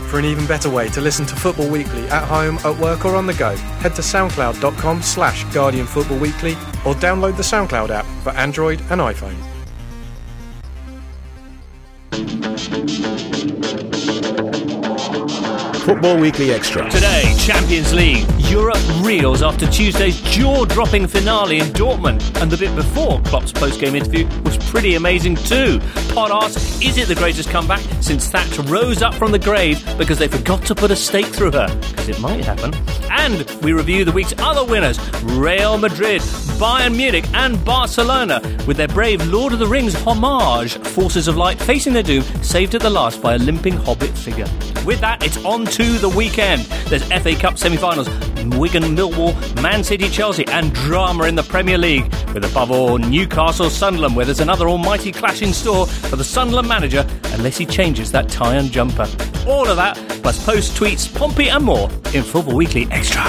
For an even better way to listen to Football Weekly at home, at work or on the go, head to soundcloud.com/Guardian Football Weekly or download the SoundCloud app for Android and iPhone. Football Weekly Extra. Today, Champions League. Europe reels after Tuesday's jaw-dropping finale in Dortmund. And the bit before Klopp's post-game interview was pretty amazing too. Pod asks, is it the greatest comeback since Thatcher rose up from the grave because they forgot to put a stake through her? Because it might happen. And we review the week's other winners, Real Madrid, Bayern Munich and Barcelona, with their brave Lord of the Rings homage, Forces of Light facing their doom, saved at the last by a limping hobbit figure. With that, it's on to the weekend. There's FA Cup semi-finals, Wigan, Millwall, Man City, Chelsea, and drama in the Premier League, with above all Newcastle, Sunderland, where there's another almighty clash in store for the Sunderland manager, unless he changes that tie and jumper. All of that, plus post tweets, Pompey and more in Football Weekly Extra.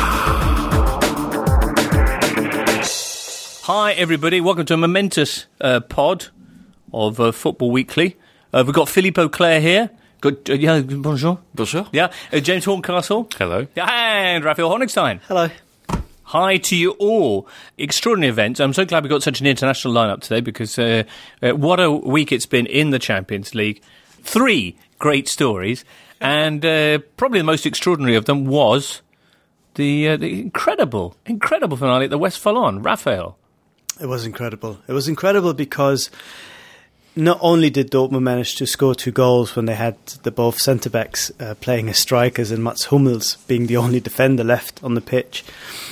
Hi everybody, welcome to a momentous pod of Football Weekly. We've got Philippe Auclair here. Good, bonjour. Bonjour. Yeah, James Horncastle. Hello. And Raphael Honigstein. Hello. Hi to you all. Extraordinary event. I'm so glad we got such an international lineup today because what a week it's been in the Champions League. 3 great stories, and probably the most extraordinary of them was the incredible finale at the Westfalen. Raphael. It was incredible. It was incredible because not only did Dortmund manage to score 2 goals when they had the both centre-backs playing as strikers and Mats Hummels being the only defender left on the pitch,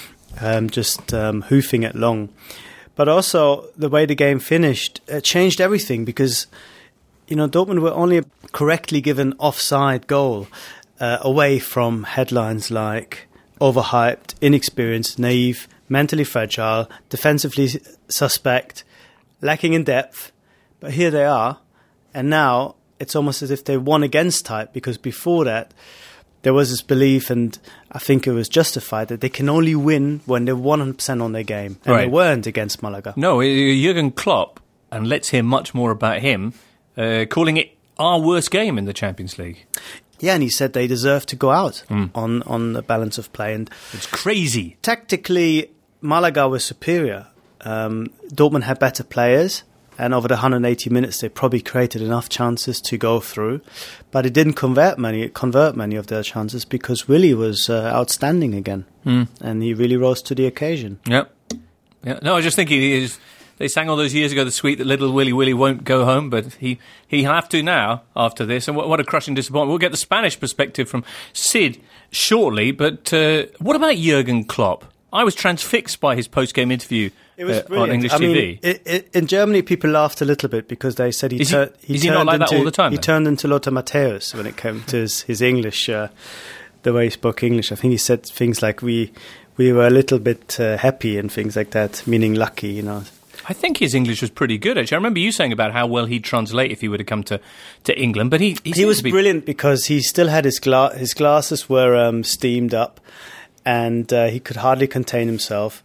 hoofing it long. But also the way the game finished changed everything because, Dortmund were only correctly given offside goal away from headlines like overhyped, inexperienced, naive, mentally fragile, defensively suspect, lacking in depth. But here they are, and now it's almost as if they won against type, because before that there was this belief, and I think it was justified, that they can only win when they're 100% on their game, and they weren't against Malaga. No, Jurgen Klopp, and let's hear much more about him, calling it our worst game in the Champions League. Yeah, and he said they deserve to go out on the balance of play. And it's crazy. Tactically, Malaga was superior. Dortmund had better players, and over the 180 minutes they probably created enough chances to go through, but it didn't convert many of their chances because Willy was outstanding again, and he really rose to the occasion. Yep. Yeah. No, I was just thinking, they sang all those years ago the suite that little Willy won't go home, but he'll have to now after this, and what a crushing disappointment. We'll get the Spanish perspective from Sid shortly, but what about Jurgen Klopp? I was transfixed by his post-game interview. It was on English TV. In Germany, people laughed a little bit because they said he turned not like that all the time? He turned into Lothar Matthäus when it came to his English, the way he spoke English. I think he said things like we were a little bit happy and things like that, meaning lucky, I think his English was pretty good, actually. I remember you saying about how well he'd translate if he were to come to England, but he was brilliant because he still had his glasses were steamed up, and he could hardly contain himself.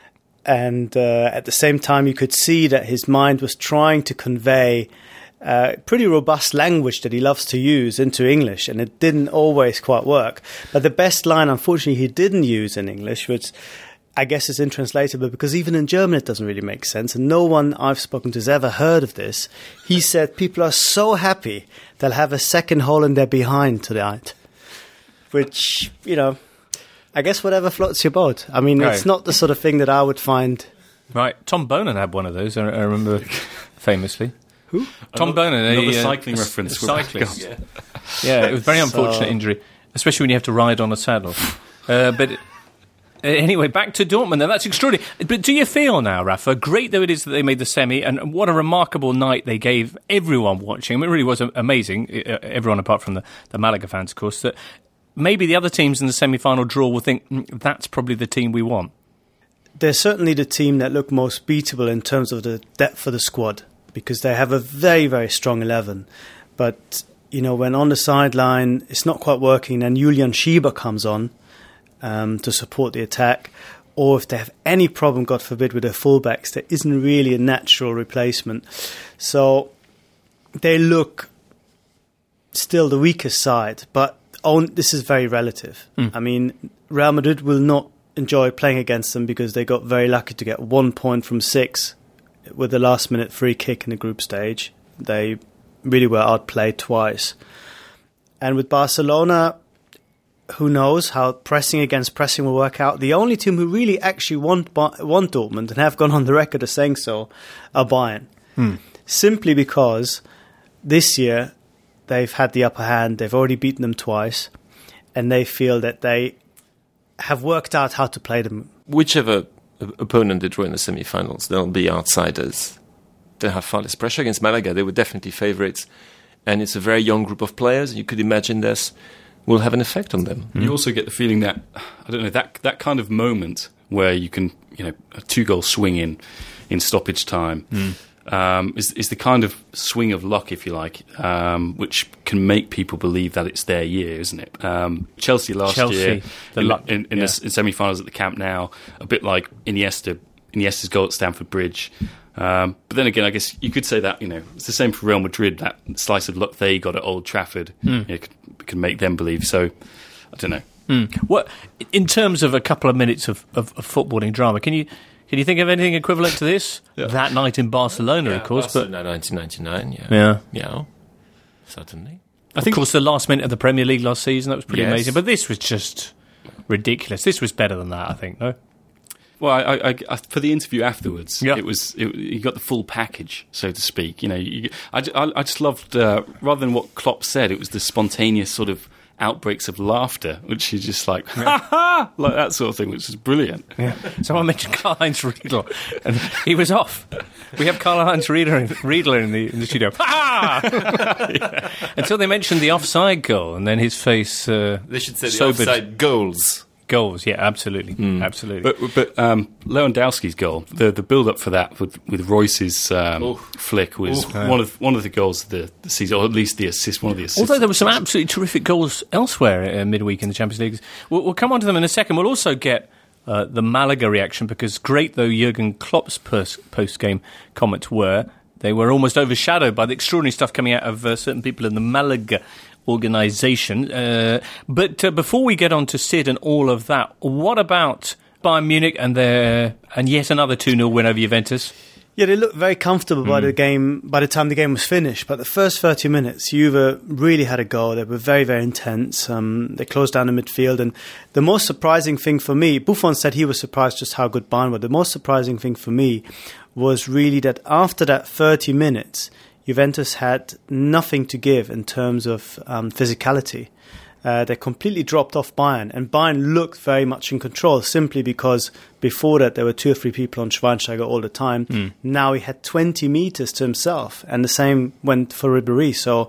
And at the same time, you could see that his mind was trying to convey pretty robust language that he loves to use into English, and it didn't always quite work. But the best line, unfortunately, he didn't use in English, which I guess is intranslatable, because even in German it doesn't really make sense, and no one I've spoken to has ever heard of this. He said people are so happy they'll have a second hole in their behind tonight, which, I guess whatever floats your boat. I mean, It's not the sort of thing that I would find. Right. Tom Bonan had one of those, I remember famously. Who? Tom Bonan. Another cycling reference. Cyclist. Yeah, it was a very unfortunate injury, especially when you have to ride on a saddle. But anyway, back to Dortmund then. That's extraordinary. But do you feel now, Rafa, great though it is that they made the semi, and what a remarkable night they gave everyone watching. I mean, it really was amazing, everyone apart from the Malaga fans, of course, that maybe the other teams in the semi-final draw will think, that's probably the team we want. They're certainly the team that look most beatable in terms of the depth of the squad, because they have a very, very strong 11. But, when on the sideline it's not quite working, then Julian Schieber comes on to support the attack. Or if they have any problem, God forbid, with their fullbacks, there isn't really a natural replacement. So they look still the weakest side, but this is very relative. I mean, Real Madrid will not enjoy playing against them because they got very lucky to get 1 point from 6 with the last-minute free kick in the group stage. They really were outplayed twice. And with Barcelona, who knows how pressing against pressing will work out. The only team who really actually want Dortmund and have gone on the record as saying so are Bayern. Simply because this year they've had the upper hand, they've already beaten them twice, and they feel that they have worked out how to play them. Whichever opponent they draw in the semi-finals, they'll be outsiders. They have far less pressure. Against Malaga, they were definitely favourites, and it's a very young group of players. You could imagine this will have an effect on them. You also get the feeling that, I don't know, that kind of moment where you can, a 2-goal swing in stoppage time is the kind of swing of luck, if you like, which can make people believe that it's their year, isn't it? Chelsea last year, in semi-finals at the Camp Nou, a bit like Iniesta's goal at Stamford Bridge. But then again, I guess you could say that, it's the same for Real Madrid, that slice of luck they got at Old Trafford could make them believe. So, I don't know. What, in terms of a couple of minutes of footballing drama, can you think of anything equivalent to this? That night in Barcelona, of course. Barcelona, 1999, Yeah, certainly. Of course, the last minute of the Premier League last season, that was pretty amazing. But this was just ridiculous. This was better than that, I think, no? Well, I for the interview afterwards, you got the full package, so to speak. I just loved, rather than what Klopp said, it was the spontaneous sort of outbreaks of laughter, which is just like, ha ha, like that sort of thing, which is brilliant. Yeah. Someone mentioned Karl-Heinz Riedel, and he was off. We have Karl-Heinz Riedel in the studio. Ha ha! Until they mentioned the offside goal, and then his face. They should say the offside goals. Goals, yeah, absolutely, absolutely. But Lewandowski's goal, the build-up for that with Royce's flick was one of the goals of the season, or at least the assist, one of the assists. Although there were some absolutely terrific goals elsewhere midweek in the Champions League. We'll come on to them in a second. We'll also get the Malaga reaction, because great though Jurgen Klopp's post-game comments were, they were almost overshadowed by the extraordinary stuff coming out of certain people in the Malaga organisation. But before we get on to Sid and all of that, what about Bayern Munich and yet another 2-0 win over Juventus? Yeah, they looked very comfortable by the time the game was finished. But the first 30 minutes, Juve really had a go. They were very, very intense. They closed down the midfield. And the most surprising thing for me, Buffon said he was surprised just how good Bayern were. The most surprising thing for me was really that after that 30 minutes, Juventus had nothing to give in terms of physicality. They completely dropped off Bayern, and Bayern looked very much in control simply because before that there were 2 or 3 people on Schweinsteiger all the time. Now he had 20 metres to himself, and the same went for Ribéry. So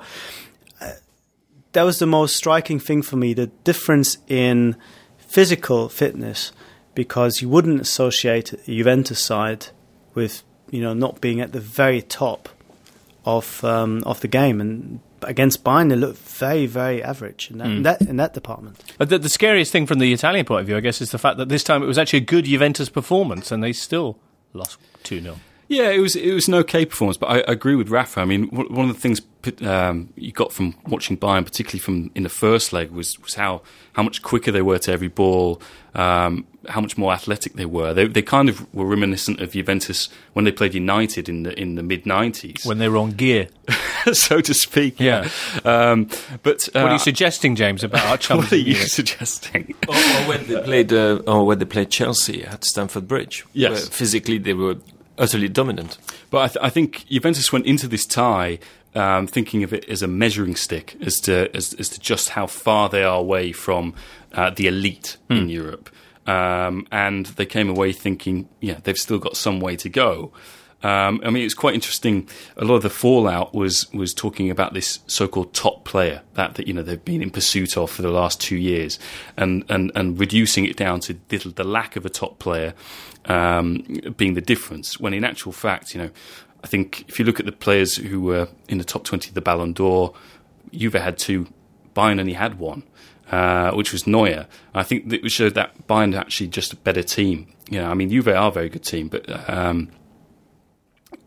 that was the most striking thing for me, the difference in physical fitness, because you wouldn't associate a Juventus side with not being at the very top of the game, and against Bayern they looked very, very average in that department. The scariest thing from the Italian point of view, I guess, is the fact that this time it was actually a good Juventus performance, and they still lost 2-0. Yeah, it was an okay performance, but I agree with Rafa. I mean, one of the things you got from watching Bayern, particularly from in the first leg, was how much quicker they were to every ball, how much more athletic they were. They kind of were reminiscent of Juventus when they played United in the mid-90s. When they were on gear. So to speak. Yeah. But what are you suggesting, James, about our chums? What are you suggesting? or when they played Chelsea at Stamford Bridge. Yes. Where physically they were utterly dominant. But I think Juventus went into this tie thinking of it as a measuring stick as to just how far they are away from the elite in Europe. And they came away thinking, they've still got some way to go. I mean, it's quite interesting. A lot of the fallout was talking about this so-called top player that they've been in pursuit of for the last 2 years, and reducing it down to the lack of a top player being the difference. When in actual fact, I think if you look at the players who were in the top 20 of the Ballon d'Or, Juve had 2, Bayern only had 1. Which was Neuer. I think that showed that Bayern are actually just a better team. I mean, Juve are a very good team, but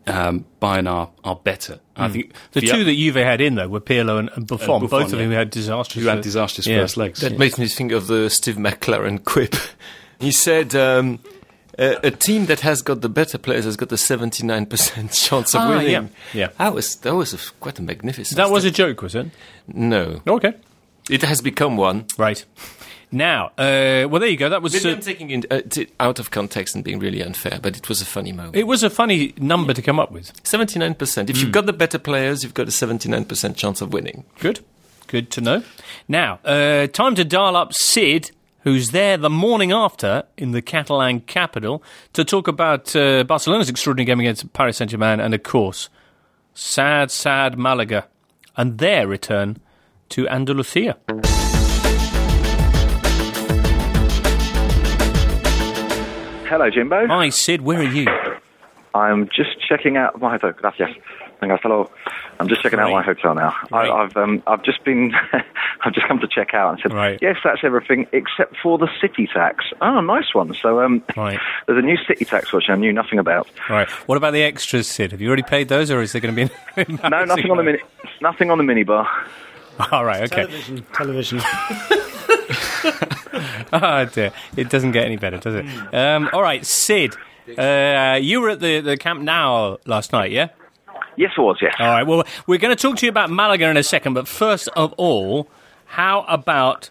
Bayern are better. I think The two that Juve had in, though, were Pirlo and Buffon. Both of them had disastrous first legs. That makes me think of the Steve McLaren quip. He said, a team that has got the better players has got a 79% chance of winning. Yeah. That was quite a magnificent That was a joke, was it? No. Okay. It has become one. Right. Now, well, there you go. That was... Maybe I'm taking it out of context and being really unfair, but it was a funny moment. It was a funny number to come up with. 79%. If you've got the better players, you've got a 79% chance of winning. Good. Good to know. Now, time to dial up Sid, who's there the morning after in the Catalan capital, to talk about Barcelona's extraordinary game against Paris Saint-Germain and, of course, sad Malaga and their return to Andalusia. Hello, Jimbo. Hi, Sid. Where are you? I'm just checking out my hotel. Gracias. Hello. I'm just checking out my hotel now. Right. I've just been, I've just come to check out and said, Right. yes, that's everything except for the city tax. Oh, nice one. So Right. there's a new city tax which I knew nothing about. Right. What about the extras, Sid? Have you already paid those, or is there going to be No, nothing on the nothing on the minibar. All right. Okay. Television. Oh dear, it doesn't get any better, does it? All right, Sid, you were at the Camp Nou last night, yeah? Yes, it was. Yes. All right. Well, we're going to talk to you about Malaga in a second, but first of all, how about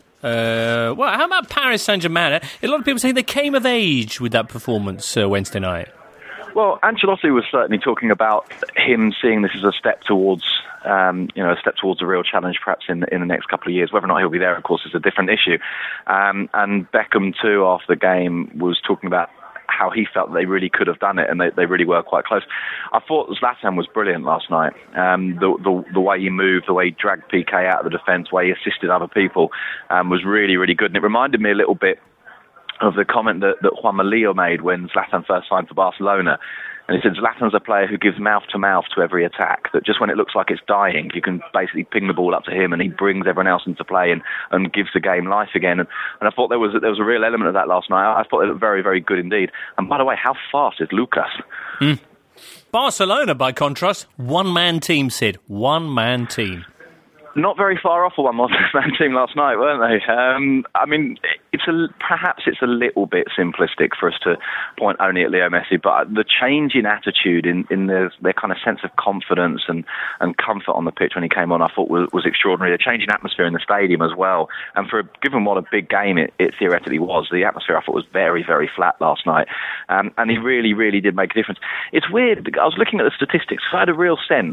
Paris Saint-Germain? A lot of people say they came of age with that performance Wednesday night. Well, Ancelotti was certainly talking about him seeing this as a step towards, a real challenge, perhaps in the next couple of years. Whether or not he'll be there, of course, is a different issue. And Beckham too, after the game, was talking about how he felt they really could have done it, and they really were quite close. I thought Zlatan was brilliant last night. The way he moved, the way he dragged PK out of the defence, the way he assisted other people, was really, really good. And it reminded me a little bit of the comment that Juan Malillo made when Zlatan first signed for Barcelona. And he said Zlatan's a player who gives mouth-to-mouth to every attack, that just when it looks like it's dying, you can basically ping the ball up to him and he brings everyone else into play and gives the game life again. And I thought there was a real element of that last night. I thought it looked very, very good indeed. And by the way, how fast is Lucas? Barcelona, by contrast, one-man team, Sid. One-man team. Not very far off a one-man team last night, weren't they? I mean, perhaps it's a little bit simplistic for us to point only at Leo Messi, but the change in attitude, in their kind of sense of confidence and comfort on the pitch when he came on, I thought was extraordinary. The change in atmosphere in the stadium as well, and given what a big game it theoretically was, the atmosphere I thought was very, very flat last night, and he really, really did make a difference. It's weird. I was looking at the statistics. I had a real sense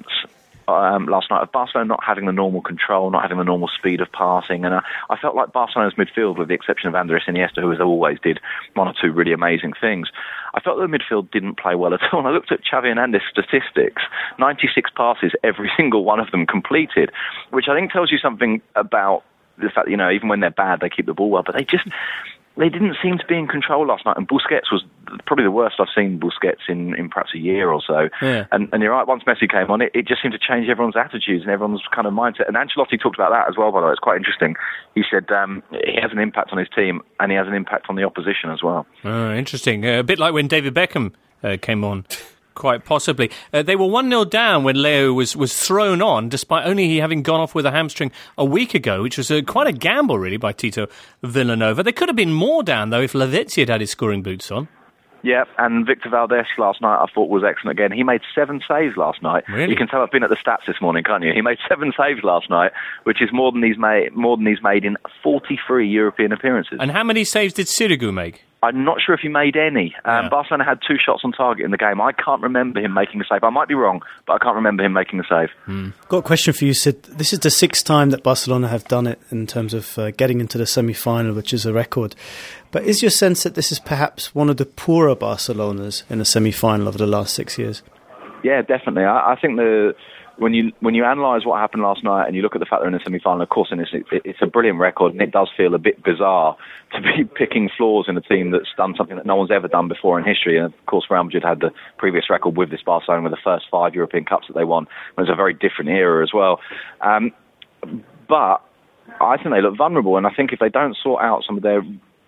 last night of Barcelona not having the normal control, not having the normal speed of passing, and I felt like Barcelona's midfield, with the exception of Andres Iniesta, who as always did one or two really amazing things, I felt that the midfield didn't play well at all. And I looked at Xavi Hernandez's statistics, 96 passes, every single one of them completed, which I think tells you something about the fact that, even when they're bad, they keep the ball well, but they didn't seem to be in control last night, and Busquets was probably the worst I've seen Busquets in perhaps a year or so. Yeah. And you're right, once Messi came on, it just seemed to change everyone's attitudes and everyone's kind of mindset. And Ancelotti talked about that as well, by the way. It's quite interesting. He said he has an impact on his team and he has an impact on the opposition as well. Interesting. A bit like when David Beckham came on. Quite possibly. They were 1-0 down when Leo was thrown on, despite only having gone off with a hamstring a week ago, which was quite a gamble, really, by Tito Villanova. They could have been more down, though, if Lavezzi had his scoring boots on. Yeah, and Victor Valdés last night I thought was excellent again. He made 7 saves last night. Really? You can tell I've been at the stats this morning, can't you? He made 7 saves last night, which is more than he's made in 43 European appearances. And how many saves did Sirigu make? I'm not sure if he made any. Barcelona had 2 shots on target in the game. I can't remember him making a save. I might be wrong, but I can't remember him making a save. Got a question for you, Sid. This is the 6th time that Barcelona have done it in terms of getting into the semi-final, which is a record. But is your sense that this is perhaps one of the poorer Barcelonas in the semi-final over the last 6 years? Yeah, definitely. I think when you analyse what happened last night and you look at the fact they're in the semi-final, of course, and it's a brilliant record, and it does feel a bit bizarre to be picking flaws in a team that's done something that no one's ever done before in history. And of course, Real Madrid had the previous record with this Barcelona with the first 5 European Cups that they won. It was a very different era as well. But I think they look vulnerable, and I think if they don't sort out some of their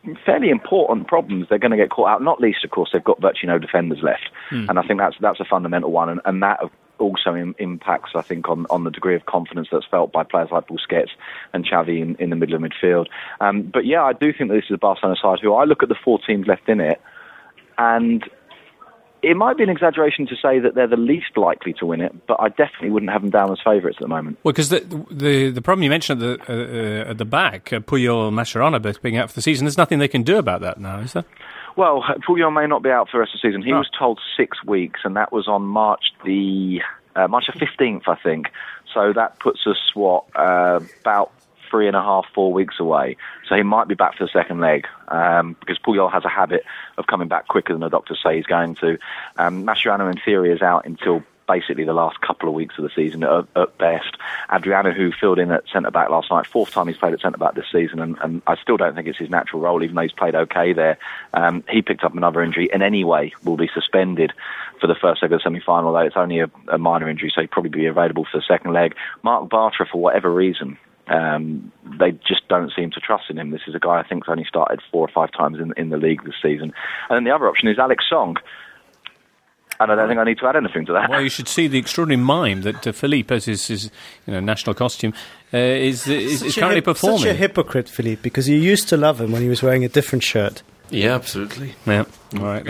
fairly important problems, they're going to get caught out. Not least, of course, they've got virtually no defenders left, and I think that's a fundamental one, and that also impacts, I think, on the degree of confidence that's felt by players like Busquets and Xavi in the middle of midfield. But yeah, I do think that this is a Barcelona side who I look at the 4 teams left in it, and it might be an exaggeration to say that they're the least likely to win it, but I definitely wouldn't have them down as favourites at the moment. Well, because the problem you mentioned at the back, Puyol, Mascherano both being out for the season, there's nothing they can do about that now, is there? Well, Puyol may not be out for the rest of the season. He was told 6 weeks, and that was on March the 15th, I think. So that puts us, about 3.5, 4 weeks away. So he might be back for the second leg, because Puyol has a habit of coming back quicker than the doctors say he's going to. Mascherano, in theory, is out until basically the last couple of weeks of the season at best. Adriano, who filled in at centre-back last night, 4th time he's played at centre-back this season, and I still don't think it's his natural role, even though he's played okay there. He picked up another injury, and anyway will be suspended for the first leg of the semi-final, though it's only a minor injury, so he'll probably be available for the second leg. Marc Bartra, for whatever reason, they just don't seem to trust in him. This is a guy I think's only started 4 or 5 times in the league this season. And then the other option is Alex Song. And I don't think I need to add anything to that. Well, you should see the extraordinary mime that Philippe, as his national costume, is currently performing. Such a hypocrite, Philippe, because you used to love him when he was wearing a different shirt. Yeah, absolutely. Yeah, all right.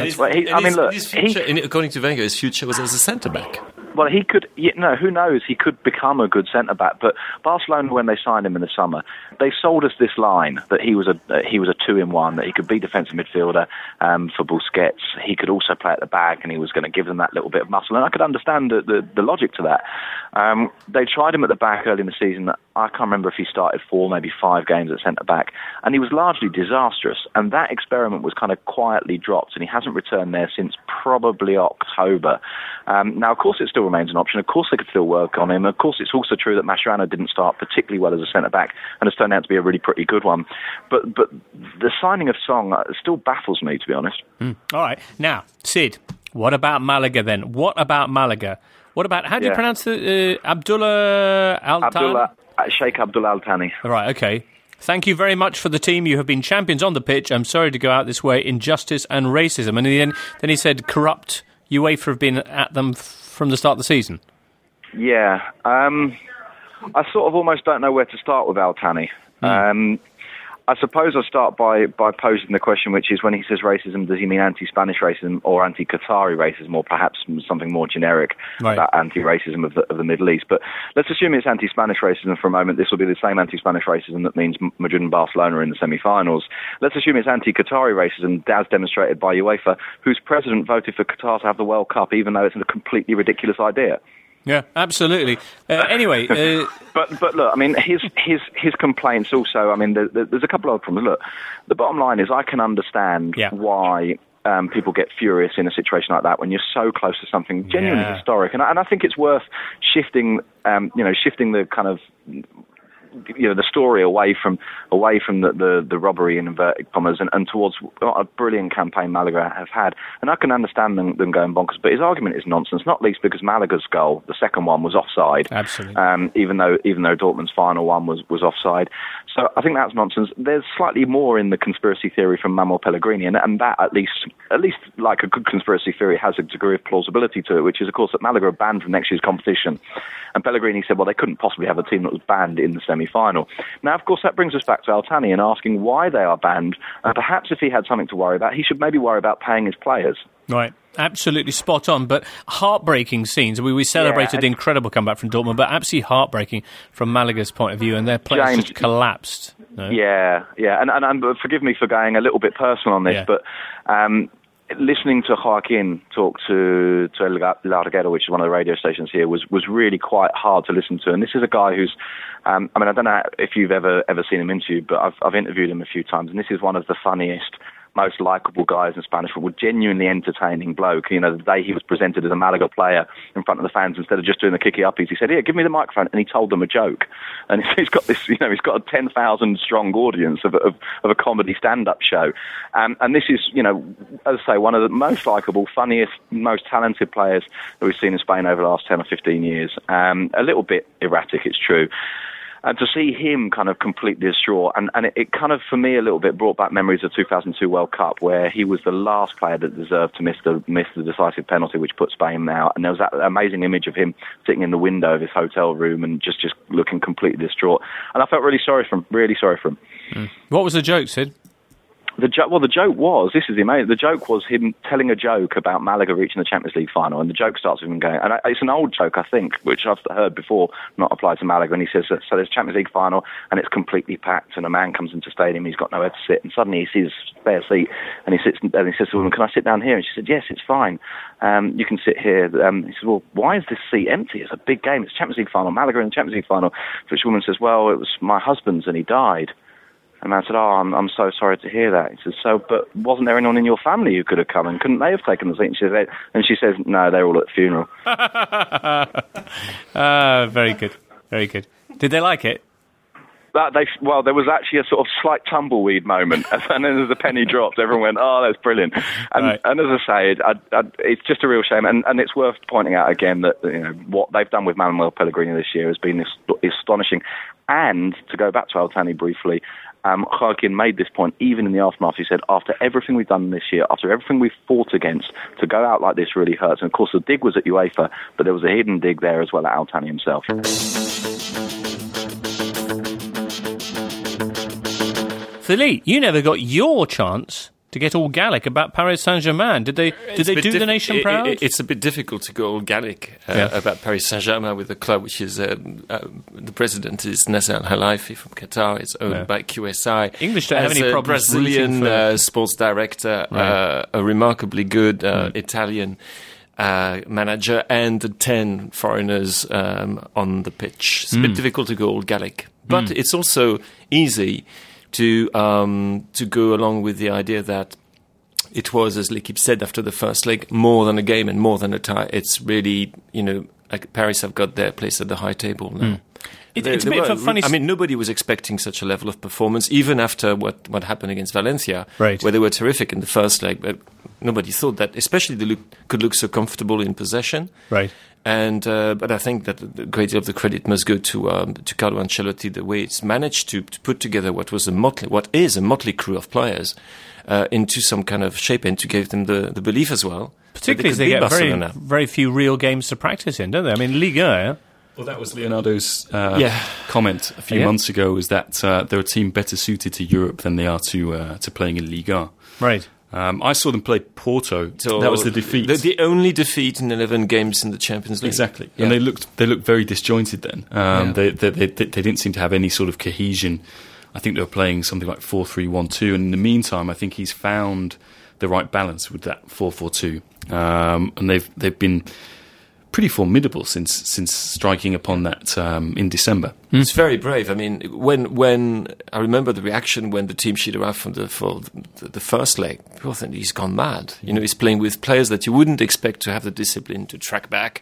According to Wenger, his future was as a centre-back. Well, he could, who knows, he could become a good centre-back, but Barcelona, when they signed him in the summer, they sold us this line that he was a 2-in-1, that he could be defensive midfielder for Busquets, he could also play at the back, and he was going to give them that little bit of muscle, and I could understand the logic to that. They tried him at the back early in the season. I can't remember if he started 4, maybe 5 games at centre-back, and he was largely disastrous, and that experiment was kind of quietly dropped, and he hasn't returned there since probably October. Now, of course, it still remains an option. Of course, they could still work on him. Of course, it's also true that Mascherano didn't start particularly well as a centre-back and has turned out to be a really pretty good one. But the signing of Song still baffles me, to be honest. All right. Now, Sid, what about Malaga then? What about Malaga? What about, how do you pronounce it? Abdullah Al-Thani? Sheikh Abdullah Al-Thani. All right, okay. Thank you very much for the team. You have been champions on the pitch. I'm sorry to go out this way. Injustice and racism. And then he said corrupt UEFA have been at them from the start of the season. Yeah. I sort of almost don't know where to start with Al-Thani. I suppose I'll start by posing the question, which is, when he says racism, does he mean anti-Spanish racism or anti-Qatari racism, or perhaps something more generic about anti-racism of the Middle East? But let's assume it's anti-Spanish racism for a moment. This will be the same anti-Spanish racism that means Madrid and Barcelona in the semi-finals. Let's assume it's anti-Qatari racism, as demonstrated by UEFA, whose president voted for Qatar to have the World Cup, even though it's a completely ridiculous idea. Yeah, absolutely. Anyway, but look, I mean, his complaints also. I mean, there's a couple of problems. Look, the bottom line is, I can understand why people get furious in a situation like that when you're so close to something genuinely historic, and I think it's worth shifting the kind of, the story away from the robbery in inverted commas and towards what a brilliant campaign Malaga have had. And I can understand them going bonkers, but his argument is nonsense, not least because Malaga's goal, the second one, was offside. Absolutely. Even though Dortmund's final one was offside. So I think that's nonsense. There's slightly more in the conspiracy theory from Manuel Pellegrini, and that at least like a good conspiracy theory has a degree of plausibility to it, which is, of course, that Malaga are banned from next year's competition. And Pellegrini said, well, they couldn't possibly have a team that was banned in the semi-final. Now, of course, that brings us back to Al-Thani and asking why they are banned. And perhaps if he had something to worry about, he should maybe worry about paying his players. Right. Absolutely spot on, but heartbreaking scenes. We celebrated the incredible comeback from Dortmund, but absolutely heartbreaking from Malaga's point of view, and their players just collapsed. No? Yeah, and forgive me for going a little bit personal on this, but listening to Joaquin talk to El Larguero, which is one of the radio stations here, was really quite hard to listen to. And this is a guy who's, I don't know if you've ever seen him interviewed, but I've interviewed him a few times, and this is one of the funniest, most likeable guys in Spanish football, genuinely entertaining bloke. The day he was presented as a Malaga player in front of the fans, instead of just doing the kicky-uppies, he said, "Here, give me the microphone," and he told them a joke. And he's got this, he's got a 10,000 strong audience of a comedy stand-up show. And this is, as I say, one of the most likeable, funniest, most talented players that we've seen in Spain over the last 10 or 15 years. A little bit erratic, it's true. And to see him kind of completely distraught, and it kind of, for me, a little bit brought back memories of 2002 World Cup, where he was the last player that deserved to miss the decisive penalty, which put Spain out. And there was that amazing image of him sitting in the window of his hotel room and just looking completely distraught. And I felt really sorry for him. What was the joke, Sid? The joke was, this is amazing, the joke was him telling a joke about Malaga reaching the Champions League final, and the joke starts with him going, and it's an old joke, I think, which I've heard before, not applied to Malaga, and he says, so there's Champions League final, and it's completely packed, and a man comes into the stadium, he's got nowhere to sit, and suddenly he sees a spare seat, and he says to the woman, can I sit down here? And she said, yes, it's fine, you can sit here. He said, well, why is this seat empty? It's a big game, it's Champions League final, Malaga in the Champions League final. Which woman says, well, it was my husband's, and he died. And I said, I'm so sorry to hear that. He says, but wasn't there anyone in your family who could have come, and couldn't they have taken the seat? And she says, no, they're all at the funeral. Very good. Very good. Did they like it? There was actually a sort of slight tumbleweed moment, and then as the penny dropped, everyone went, "Oh, that's brilliant!" And, right. and as I say, it's just a real shame, and it's worth pointing out again that what they've done with Manuel Pellegrini this year has been astonishing. And to go back to Al-Thani briefly, Joaquin made this point even in the aftermath. He said, after everything we've done this year, after everything we've fought against, to go out like this really hurts. And of course, the dig was at UEFA, but there was a hidden dig there as well at Al-Thani himself. Philippe, you never got your chance to get all Gallic about Paris Saint-Germain. Did they do the nation proud? It's a bit difficult to go all Gallic about Paris Saint-Germain with a club which is the president is Nasser Al-Khelaifi from Qatar. It's owned by QSI. English don't have any problems. Brazilian sports director, a remarkably good Italian manager, and 10 foreigners on the pitch. It's a bit difficult to go all Gallic, but it's also easy to go along with the idea that it was, as L'Équipe said after the first leg, more than a game and more than a tie. It's really, Paris have got their place at the high table now. It's a bit of a funny... I mean, nobody was expecting such a level of performance, even after what happened against Valencia, right, where they were terrific in the first leg, but nobody thought that, especially they could look so comfortable in possession. Right. And but I think that a great deal of the credit must go to Carlo Ancelotti, the way it's managed to put together what is a motley crew of players into some kind of shape, and to give them the belief as well. Particularly as they get very few real games to practice in, don't they? I mean, Liga. Well, that was Leonardo's comment a few months ago, is that they're a team better suited to Europe than they are to playing in Liga. Right. I saw them play Porto. So that was the defeat. The only defeat in 11 games in the Champions League. Exactly. Yeah. And they looked very disjointed then. They didn't seem to have any sort of cohesion. I think they were playing something like 4-3-1-2, and in the meantime, I think he's found the right balance with that 4-4-2. And they've been pretty formidable since striking upon that in December. It's very brave. I mean, when I remember the reaction when the team sheet arrived for the first leg, people think he's gone mad. He's playing with players that you wouldn't expect to have the discipline to track back,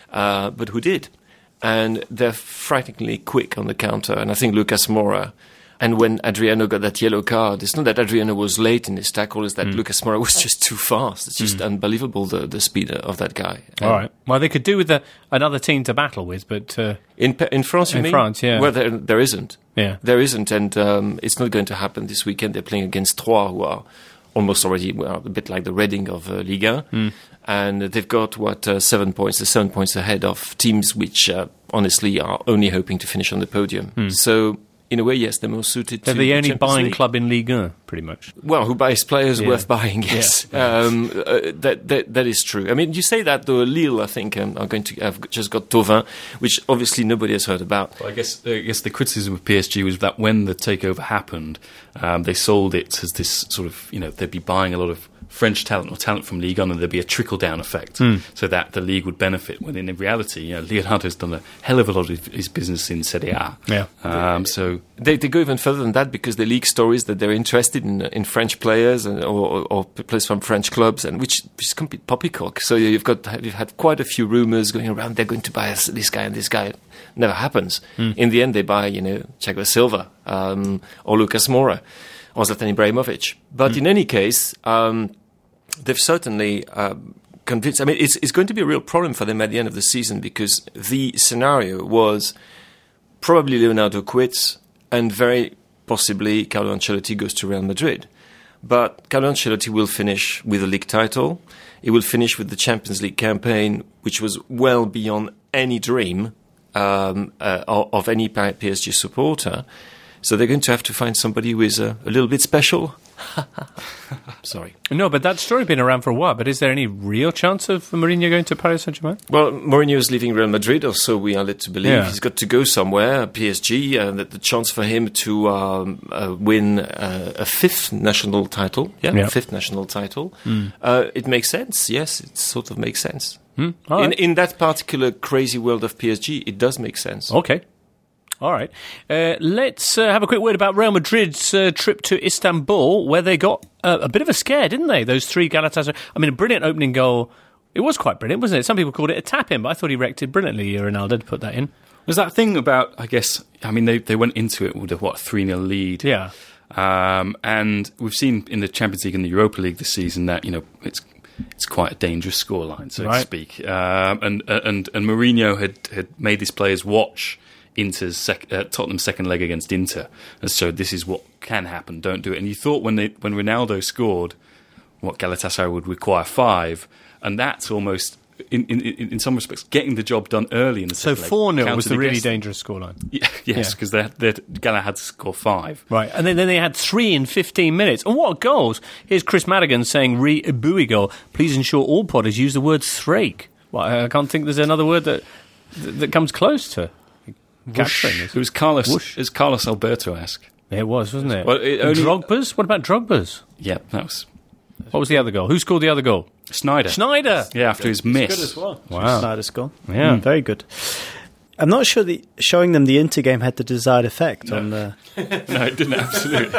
but who did. And they're frighteningly quick on the counter. And I think Lucas Moura, and when Adriano got that yellow card, it's not that Adriano was late in his tackle, it's that Lucas Moura was just too fast. It's just unbelievable, the speed of that guy. All right. Well, they could do with another team to battle with, but... in France, you mean? In France, yeah. Well, there isn't. Yeah. There isn't, and it's not going to happen this weekend. They're playing against Troyes, who are almost already a bit like the Reading of Ligue 1. And they've got, 7 points? They're 7 points ahead of teams which, honestly, are only hoping to finish on the podium. So... in a way, yes, they're more suited they're to the only Champions buying League club in Ligue 1, pretty much. Well, who buys players worth buying, yes. Yeah. That is true. I mean, you say that, though, Lille, I think, are going to have just got Thauvin, which obviously nobody has heard about. Well, I guess the criticism of PSG was that when the takeover happened, they sold it as this sort of, they'd be buying a lot of French talent or talent from Ligue 1, and there'd be a trickle-down effect so that the league would benefit, when in reality, Leonardo's done a hell of a lot of his business in Serie A. Yeah. So they go even further than that, because they leak stories that they're interested in French players or players from French clubs, and which is complete poppycock. So you've had quite a few rumours going around, they're going to buy this guy and this guy. Never happens. In the end, they buy, Thiago Silva or Lucas Moura or Zlatan Ibrahimovic. But in any case... they've certainly convinced... I mean, it's going to be a real problem for them at the end of the season, because the scenario was probably Leonardo quits, and very possibly Carlo Ancelotti goes to Real Madrid. But Carlo Ancelotti will finish with a league title. He will finish with the Champions League campaign, which was well beyond any dream of any PSG supporter. So they're going to have to find somebody who is a little bit special. Sorry. No, but that story's been around for a while. But is there any real chance of Mourinho going to Paris Saint-Germain? Well, Mourinho is leaving Real Madrid, or so we are led to believe. Yeah. He's got to go somewhere, PSG, the chance for him to win a fifth national title. Yeah. Fifth national title. It makes sense, yes, it sort of makes sense. Right. In that particular crazy world of PSG, it does make sense. Okay. All right. Let's have a quick word about Real Madrid's trip to Istanbul, where they got a bit of a scare, didn't they? Those three Galatasaray. I mean, a brilliant opening goal. It was quite brilliant, wasn't it? Some people called it a tap-in, but I thought he reacted brilliantly, Ronaldo, to put that in. There's that thing about, I guess, I mean, they went into it with a, 3-0 lead. Yeah. And we've seen in the Champions League and the Europa League this season that, it's quite a dangerous scoreline, so to speak. And Mourinho had made his players watch Inter's Tottenham's second leg against Inter, and so this is what can happen. Don't do it. And you thought when Ronaldo scored, what Galatasaray would require 5, and that's almost in some respects getting the job done early in the second leg. So 4-0 was the really dangerous scoreline. Yes, because Gala had to score 5. Right, and then they had 3 in 15 minutes. And what goals! Here's Chris Madigan saying, "Re Ibui goal. Please ensure all podders use the word thrake." Well, I can't think there's another word that comes close to. It was Carlos. It was Carlos Alberto-esque. It was, wasn't it? Well, Drogba's? What about Drogba's? Yeah, that was. What was the other goal? Who scored the other goal? Sneijder. Yeah, after his miss. Good as well. Wow. Sneijder's goal. Yeah. Very good. I'm not sure showing them the Inter game had the desired effect on the No, it didn't, absolutely.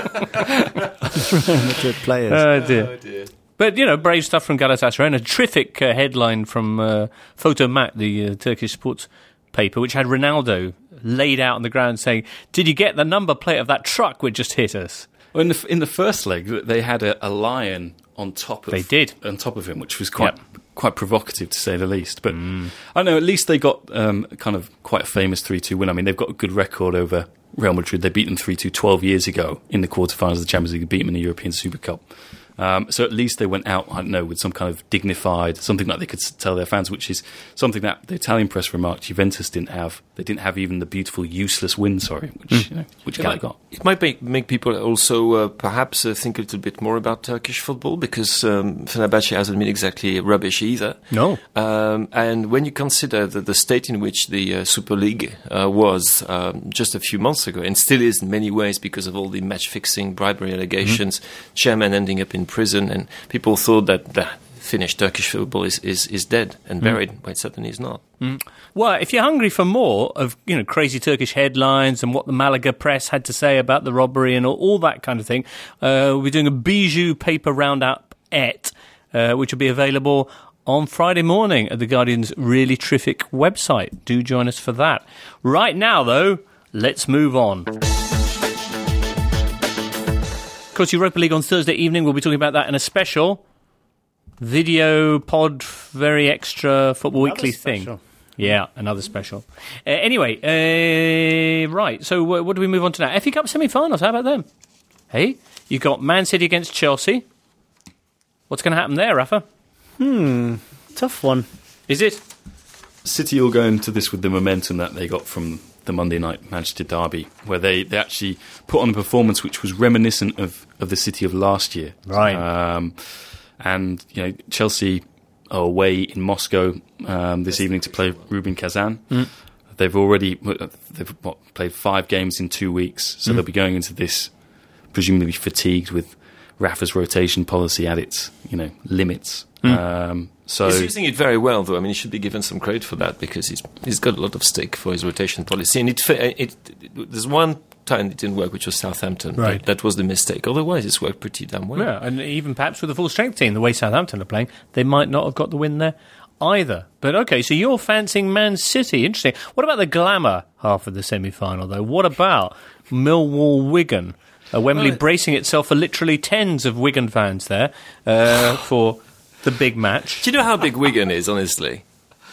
Madrid players. Oh, dear. But, brave stuff from Galatasaray, and a terrific headline from Photomat, the Turkish sports paper, which had Ronaldo laid out on the ground saying, "Did you get the number plate of that truck which just hit us?" Well, in the first leg, they had a lion on top of him, which was quite provocative to say the least. But I know at least they got kind of quite a famous 3-2 win. I mean, they've got a good record over Real Madrid. They beat them 3-2 12 years ago in the quarterfinals of the Champions League. They beat them in the European Super Cup. So at least they went out, I don't know, with some kind of dignified, something like they could tell their fans, which is something that the Italian press remarked Juventus didn't have. They didn't have even the beautiful useless win, which Gala got. It might make people also perhaps think a little bit more about Turkish football, because Fenerbahce hasn't been exactly rubbish either. No. And when you consider the state in which the Super League was just a few months ago, and still is in many ways because of all the match-fixing, bribery allegations, chairman ending up in prison, and people thought that the Finnish Turkish football is dead and buried, but it certainly is not. Well, if you're hungry for more of crazy Turkish headlines and what the Malaga press had to say about the robbery and all that kind of thing, we'll be doing a Bijou paper roundup which will be available on Friday morning at The Guardian's really terrific website. Do join us for that. Right now, though, let's move on. Of course, Europa League on Thursday evening. We'll be talking about that in a special video pod, very extra Football Weekly thing. Yeah, another special. Anyway, right. So what do we move on to now? FA Cup semi-finals. How about them? Hey, you've got Man City against Chelsea. What's going to happen there, Rafa? Tough one. Is it? City will go into this with the momentum that they got from the Monday night Manchester derby, where they actually put on a performance which was reminiscent of the City of last year. Right. And Chelsea are away in Moscow this evening to play Rubin Kazan. They've played 5 games in 2 weeks, so they'll be going into this presumably fatigued with Rafa's rotation policy at its limits. So he's using it very well, though. I mean, he should be given some credit for that, because he's got a lot of stake for his rotation policy. And there's one time it didn't work, which was Southampton. Right. That was the mistake. Otherwise, it's worked pretty damn well. Yeah, and even perhaps with a full strength team, the way Southampton are playing, they might not have got the win there either. But okay, so you're fancying Man City. Interesting. What about the glamour half of the semi-final, though? What about Millwall-Wigan? Wembley bracing itself for literally tens of Wigan fans there for the big match. Do you know how big Wigan is, honestly?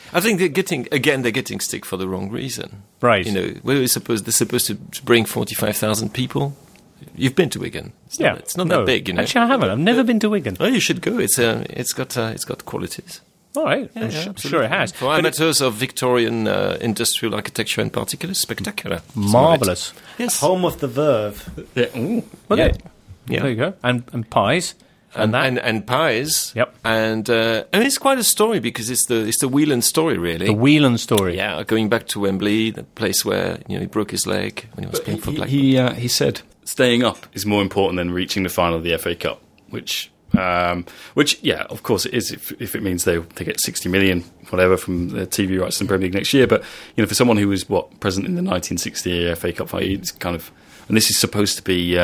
I think they're getting stick for the wrong reason. Right. You know, they're supposed to bring 45,000 people. You've been to Wigan. It's not that big, you know. Actually, I haven't. I've never been to Wigan. Oh, you should go. It's got qualities. All right. I'm sure it has. For amateurs of Victorian industrial architecture in particular, spectacular. Marvellous. Yes. Home of the Verve. Yeah. Yeah. There you go. And pies. And pies. Yep. And it's quite a story because it's the Whelan story, really. The Whelan story. Yeah, going back to Wembley, the place where he broke his leg when he was playing for Blackburn. He said staying up is more important than reaching the final of the FA Cup, which of course it is if it means they get 60 million whatever from the TV rights in the Premier League next year. But for someone who was present in the 1960 FA Cup final, it's kind of. And this is supposed to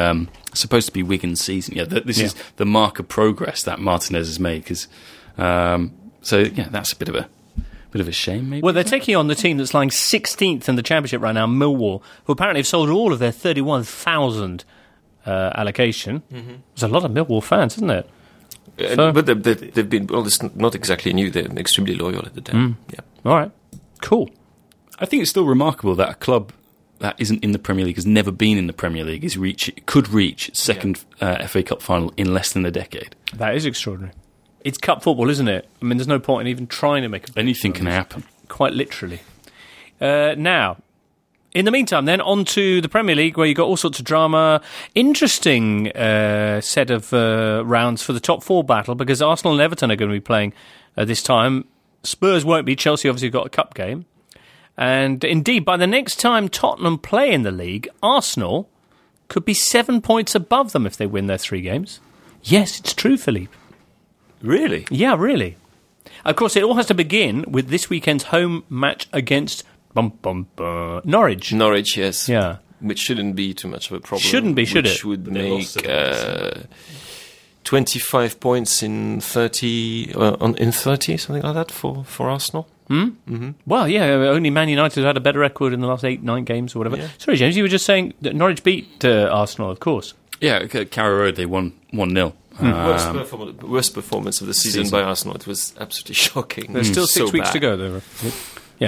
be Wigan's season. Yeah, this is the mark of progress that Martinez has made. Because, that's a bit of a shame. Maybe. Well, they're taking on the team that's lying 16th in the Championship right now, Millwall, who apparently have sold all of their 31,000 allocation. Mm-hmm. There's a lot of Millwall fans, isn't it? But they've been it's not exactly new. They're extremely loyal at the time. Yeah. All right. Cool. I think it's still remarkable that a club that isn't in the Premier League, has never been in the Premier League, could reach its second FA Cup final in less than a decade. That is extraordinary. It's cup football, isn't it? I mean, there's no point in even trying to make a... Anything can happen. Quite literally. Now, in the meantime, then, on to the Premier League, where you've got all sorts of drama. Interesting set of rounds for the top four battle, because Arsenal and Everton are going to be playing this time. Spurs won't be. Chelsea obviously got a cup game. And indeed, by the next time Tottenham play in the league, Arsenal could be 7 points above them if they win their 3 games. Yes, it's true, Philippe. Really? Yeah, really. Of course, it all has to begin with this weekend's home match against Norwich. Norwich, yes. Yeah. Which shouldn't be too much of a problem. Shouldn't be, should it? Which would make 25 points in 30, something like that for Arsenal. Mm-hmm. Well, yeah, only Man United had a better record in the last 8-9 games or whatever. Yeah. Sorry, James, you were just saying that Norwich beat Arsenal, of course. Yeah, Carrow Road, they won 1-0. Worst performance of the season by Arsenal. It was absolutely shocking. There's still 6 weeks to go, though. Yeah.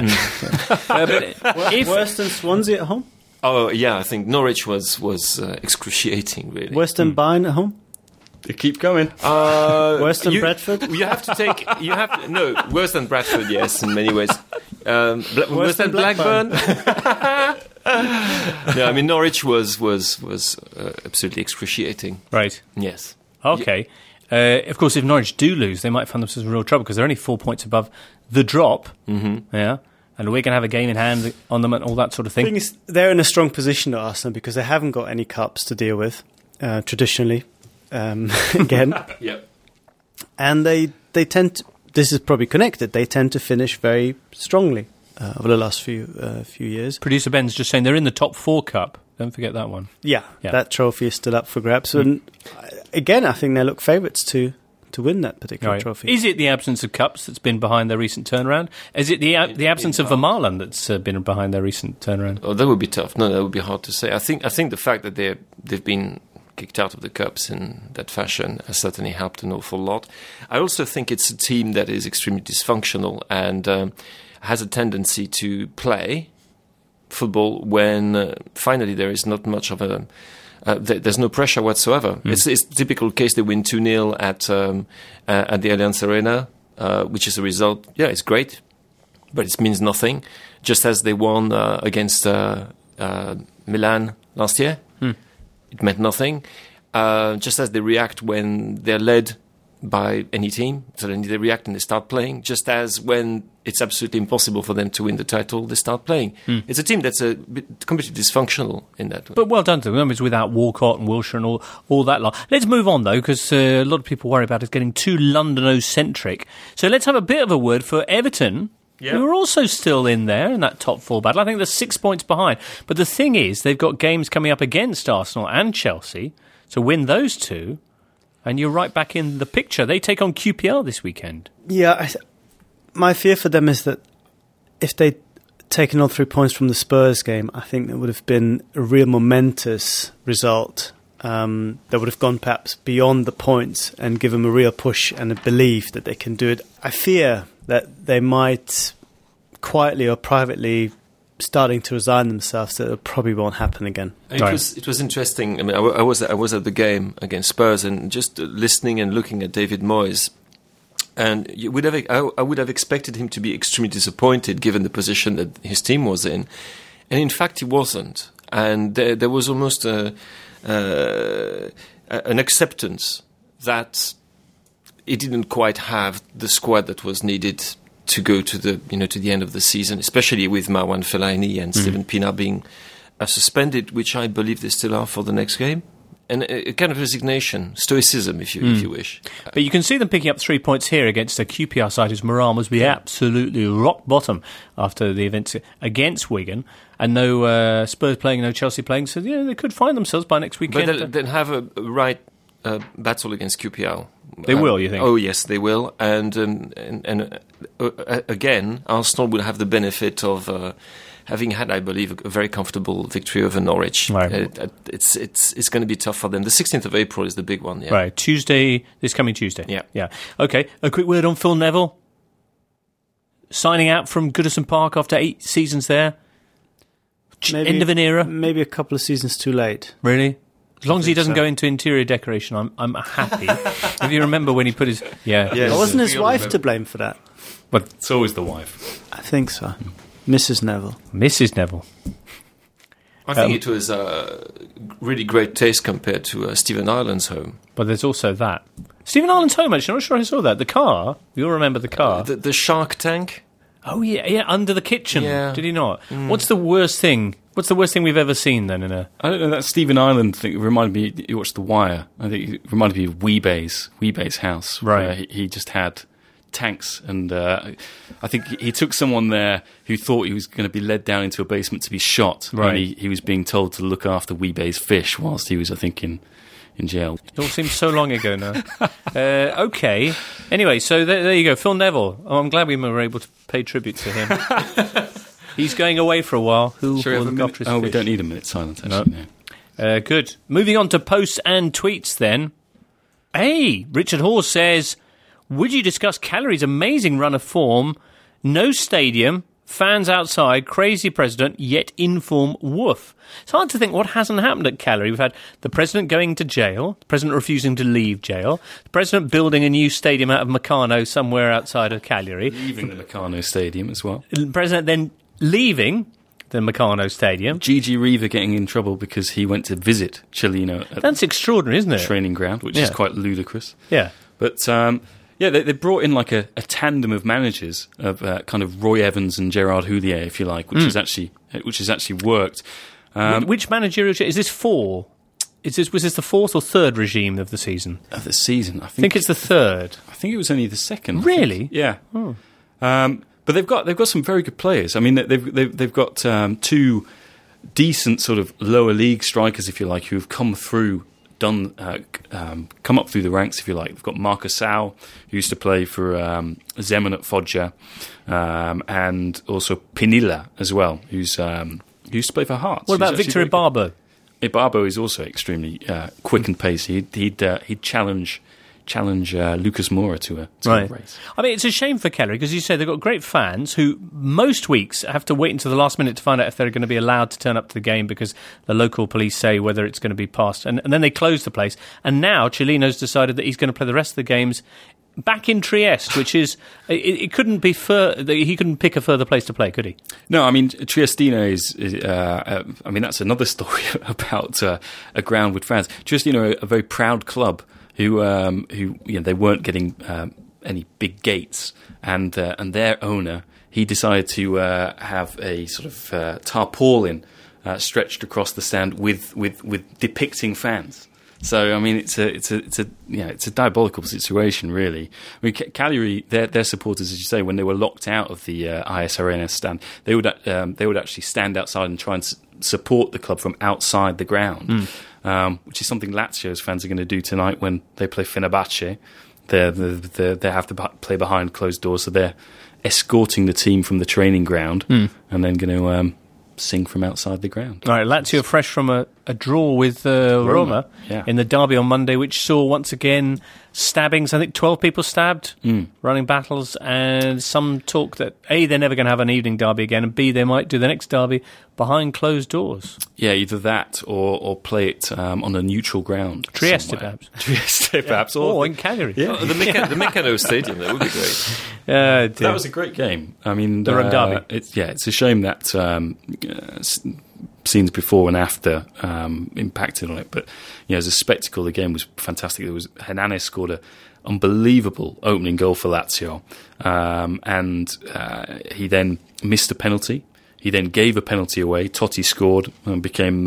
Worse than Swansea at home? Oh, yeah, I think Norwich was excruciating, really. Worse than Bayern at home? They keep going. Worse than Bradford? You have to take... No, worse than Bradford, yes, in many ways. Worse than Blackburn? No, I mean, Norwich was absolutely excruciating. Right. Yes. Okay. Of course, if Norwich do lose, they might find themselves in real trouble because they're only 4 points above the drop. Mm-hmm. Yeah. And we're going to have a game in hand on them and all that sort of thing. The thing is, they're in a strong position at Arsenal because they haven't got any cups to deal with, traditionally. Again. Yep. And they tend to, this is probably connected, they tend to finish very strongly over the last few years. Producer Ben's just saying they're in the top 4 cup. Don't forget that one. Yeah, that trophy is still up for grabs. And again, I think they look favourites to win that particular trophy. Is it the absence of cups that's been behind their recent turnaround? Is it the absence of Vermaelen that's been behind their recent turnaround? Oh, that would be tough. No, that would be hard to say. I think the fact that they've been kicked out of the cups in that fashion has certainly helped an awful lot. I also think it's a team that is extremely dysfunctional and has a tendency to play football when finally there is not much of a... there's no pressure whatsoever. It's a typical case. They win 2-0 at the Allianz Arena, which is a result. Yeah, it's great, but it means nothing. Just as they won against Milan last year. It meant nothing. Just as they react when they're led by any team, suddenly they react and they start playing. Just as when it's absolutely impossible for them to win the title, they start playing. It's a team that's a bit completely dysfunctional in that way. But well done to them. It's without Walcott and Wilshere and all that lot. Let's move on, though, because a lot of people worry about it getting too London-centric. So let's have a bit of a word for Everton, who are also still in there in that top 4 battle. I think they're 6 points behind. But the thing is, they've got games coming up against Arsenal and Chelsea. So win those 2, and you're right back in the picture. They take on QPR this weekend. Yeah, my fear for them is that if they'd taken all 3 points from the Spurs game, I think that would have been a real momentous result. That would have gone perhaps beyond the points and give them a real push and a belief that they can do it. I fear that they might quietly or privately starting to resign themselves that it probably won't happen again. It was interesting. I mean, I was at the game against Spurs and just listening and looking at David Moyes, and I would have expected him to be extremely disappointed given the position that his team was in, and in fact he wasn't. And there was almost an acceptance that he didn't quite have the squad that was needed to go to the end of the season, especially with Marwan Fellaini and Steven Pienaar being suspended, which I believe they still are for the next game. And a kind of resignation, stoicism, if you wish. But you can see them picking up 3 points here against a QPR side whose morale must be absolutely rock bottom after the events against Wigan. And no Spurs playing, no Chelsea playing, so they could find themselves by next weekend. But they'll have a right battle against QPR. They will, you think? Oh, yes, they will. And again, Arsenal will have the benefit of having had, I believe, a very comfortable victory over Norwich. Right. It's going to be tough for them. The 16th of April is the big one. Yeah. Right, this coming Tuesday. Yeah. Okay, a quick word on Phil Neville. Signing out from Goodison Park after 8 seasons there. End of an era. Maybe a couple of seasons too late. Really? As long as he doesn't go into interior decoration, I'm happy. If you remember when he put his... Yes. Wasn't his wife to blame for that? But it's always the wife. I think so. Mrs. Neville. Mrs. Neville. I think it was really great taste compared to Stephen Ireland's home. But there's also that. Stephen Ireland's home, actually, I'm not sure I saw that. The car, you'll remember the car. The shark tank? Oh, yeah, under the kitchen. Yeah. Did he not? What's the worst thing? What's the worst thing we've ever seen, then, in a... I don't know, that Stephen Ireland thing reminded me... You watched The Wire. I think it reminded me of Weebay's house. Right. Where he just had tanks, and I think he took someone there who thought he was going to be led down into a basement to be shot. Right. And he was being told to look after Weebay's fish whilst he was, I think, in jail. It all seems so long ago now. Okay. Anyway, so there you go. Phil Neville. Oh, I'm glad we were able to pay tribute to him. He's going away for a while. Who will look after his fish? We don't need a minute silence, actually. No. Good. Moving on to posts and tweets then. Hey, Richard Hawes says, would you discuss Cagliari's amazing run of form? No stadium, fans outside, crazy president, yet in form, woof. It's hard to think what hasn't happened at Cagliari. We've had the president going to jail, the president refusing to leave jail, the president building a new stadium out of Meccano somewhere outside of Cagliari. Leaving the Meccano Stadium as well. The president then leaving the Meccano Stadium. Gigi Riva getting in trouble because he went to visit Cellino at That's extraordinary, isn't it? training ground, which is quite ludicrous. Yeah. But they brought in like a tandem of managers of kind of Roy Evans and Gerard Houllier, if you like, which has actually worked. Which managerial is this for? Was this the fourth or third regime of the season? Of the season, I think it's the third. I think it was only the second. Really? Yeah. Oh. But they've got some very good players. I mean, they've got two decent sort of lower league strikers, if you like, who have come through. Come up through the ranks, if you like. We've got Marcus Sau, who used to play for Zemun at Foggia, and also Pinilla as well, who used to play for Hearts. What about Victor Ibarbo? Ibarbo is also extremely quick and pacey. He'd challenge Lucas Moura to a race. I mean, it's a shame for Cagliari because you say they've got great fans who most weeks have to wait until the last minute to find out if they're going to be allowed to turn up to the game because the local police say whether it's going to be passed, and then they close the place. And now Cellino's decided that he's going to play the rest of the games back in Trieste, which is it couldn't be he couldn't pick a further place to play, could he? No, I mean Triestino is I mean that's another story about a ground with fans. Triestino are a very proud club. Who they weren't getting any big gates, and their owner, he decided to have a sort of tarpaulin stretched across the stand with depicting fans. So I mean, it's a diabolical situation, really. I mean, Cagliari, their supporters, as you say, when they were locked out of the IS Arena stand, they would actually stand outside and try and support the club from outside the ground. Which is something Lazio's fans are going to do tonight when they play Fenerbahce. They have to play behind closed doors, so they're escorting the team from the training ground and then going to sing from outside the ground. All right, Lazio fresh from a draw with Roma in the derby on Monday, which saw once again stabbings. I think 12 people stabbed, running battles, and some talk that A, they're never going to have an evening derby again, and B, they might do the next derby behind closed doors. Yeah, either that or play it on a neutral ground. Trieste, somewhere. perhaps. Trieste, perhaps. Or in Cagliari. Yeah. The Meccano Stadium, that would be great. That was a great game. I mean, The derby. It's a shame that scenes before and after impacted on it, but as a spectacle, the game was fantastic. There was Hernanes scored an unbelievable opening goal for Lazio, and he then missed a penalty. He then gave a penalty away. Totti scored and became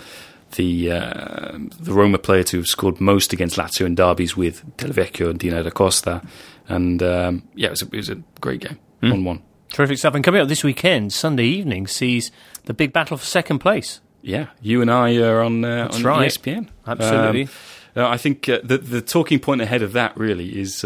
the Roma player to have scored most against Lazio in derbies with Del Vecchio and Dino da Costa. And it was a great game, 1-1. Terrific stuff. And coming up this weekend, Sunday evening, sees the big battle for second place. Yeah, you and I are on right. ESPN. Absolutely. I think the talking point ahead of that really is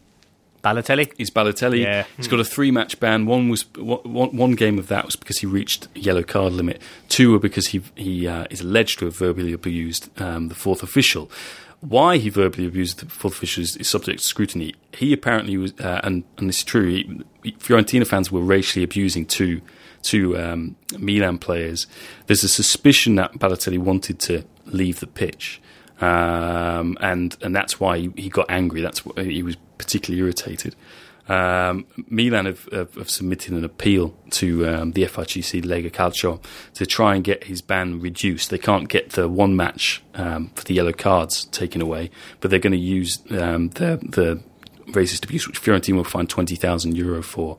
Balotelli. Yeah. He's got a 3-match ban. One game of that was because he reached a yellow card limit. 2 were because he is alleged to have verbally abused the fourth official. Why he verbally abused the fourth official is subject to scrutiny. He apparently was, and this is true, Fiorentina fans were racially abusing two Milan players. There's a suspicion that Balotelli wanted to leave the pitch. And that's why he got angry. That's why he was particularly irritated. Milan have submitted an appeal to the FIGC Lega Calcio to try and get his ban reduced. They can't get the 1 match for the yellow cards taken away, but they're going to use the racist abuse, which Fiorentina will find €20,000 for,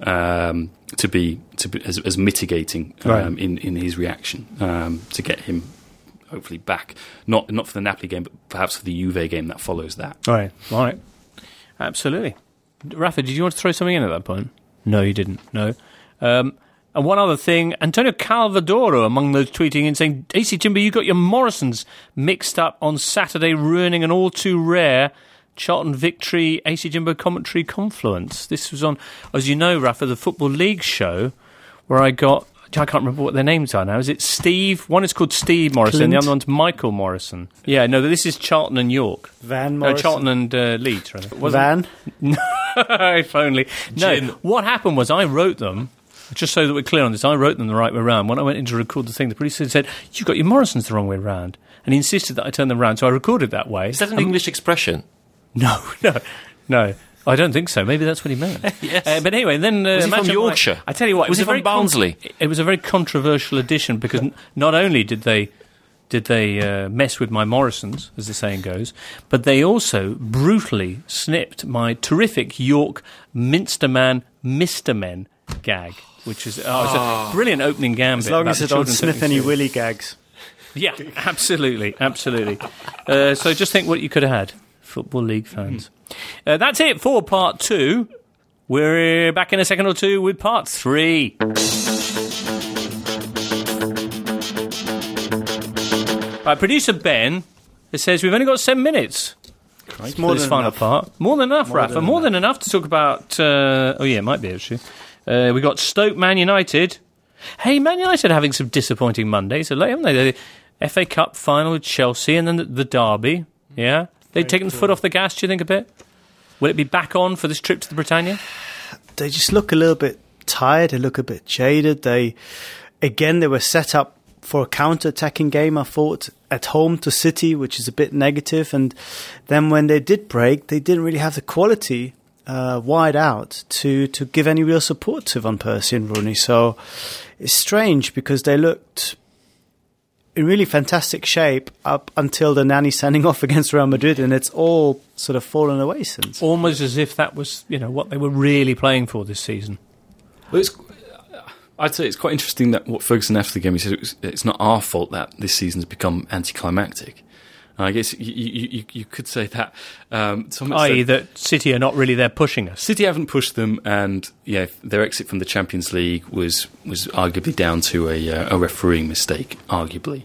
to be as mitigating in his reaction to get him hopefully back. Not for the Napoli game, but perhaps for the Juve game that follows that. Right. Absolutely. Rafa, did you want to throw something in at that point? No, you didn't. No. And one other thing, Antonio Calvadoro among those tweeting in saying, AC Jimbo, you got your Morrisons mixed up on Saturday, ruining an all-too-rare Charlton victory, AC Jimbo commentary confluence. This was on, as you know, Rafa, the Football League show, where I can't remember what their names are now. Is it Steve? One is called Steve Morrison, Clint. the other one's Michael Morrison. Yeah, no, this is Charlton and York. Van Morrison. Charlton and Leeds, rather. Van? If only. No, what happened was I wrote them, just so that we're clear on this, I wrote them the right way round. When I went in to record the thing, the producer said, "You've got your Morrisons the wrong way round." And he insisted that I turn them round, so I recorded that way. Is that an English expression? No. I don't think so. Maybe that's what he meant. Yes. But anyway, then... was he from Yorkshire? I tell you what... Was he from Barnsley? It was a very controversial edition because not only did they mess with my Morrisons, as the saying goes, but they also brutally snipped my terrific York Minsterman Mr. Men gag, which is it's a brilliant opening gambit. As long as it don't sniff any willy gags. Yeah, absolutely. So just think what you could have had, Football League fans. That's it for part 2. We're back in a second or two with part 3. Right, producer Ben says we've only got 7 minutes for this final part. More than enough, Rafa. More than enough to talk about... it might be, actually. We got Stoke Man United. Hey, Man United are having some disappointing Mondays, haven't they? The FA Cup final with Chelsea and then the derby. Yeah? They've taken the foot off the gas, do you think, a bit? Will it be back on for this trip to the Britannia? They just look a little bit tired. They look a bit jaded. They were set up for a counter-attacking game, I thought, at home to City, which is a bit negative. And then when they did break, they didn't really have the quality wide out to give any real support to Van Persie and Rooney. So it's strange because they looked in really fantastic shape up until the nanny sending off against Real Madrid, and it's all sort of fallen away since. Almost as if that was, what they were really playing for this season. Well, I'd say it's quite interesting that what Ferguson after the game, he said it's not our fault that this season's become anticlimactic. I guess you could say that. I.e. that City are not really there pushing us. City haven't pushed them, and their exit from the Champions League was arguably down to a refereeing mistake, arguably.